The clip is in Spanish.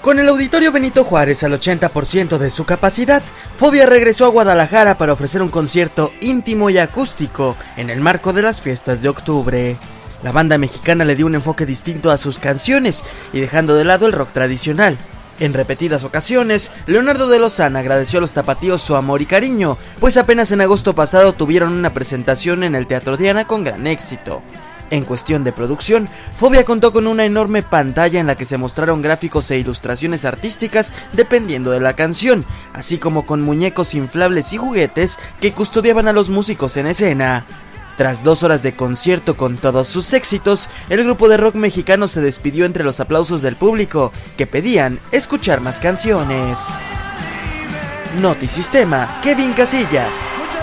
Con el Auditorio Benito Juárez al 80% de su capacidad, Fobia regresó a Guadalajara para ofrecer un concierto íntimo y acústico en el marco de las fiestas de octubre. La banda mexicana le dio un enfoque distinto a sus canciones y dejando de lado el rock tradicional. En repetidas ocasiones, Leonardo de Lozán agradeció a los tapatíos su amor y cariño, pues apenas en agosto pasado tuvieron una presentación en el Teatro Diana con gran éxito. En cuestión de producción, Fobia contó con una enorme pantalla en la que se mostraron gráficos e ilustraciones artísticas dependiendo de la canción, así como con muñecos inflables y juguetes que custodiaban a los músicos en escena. Tras 2 horas de concierto con todos sus éxitos, el grupo de rock mexicano se despidió entre los aplausos del público, que pedían escuchar más canciones. Notisistema, Kevin Casillas.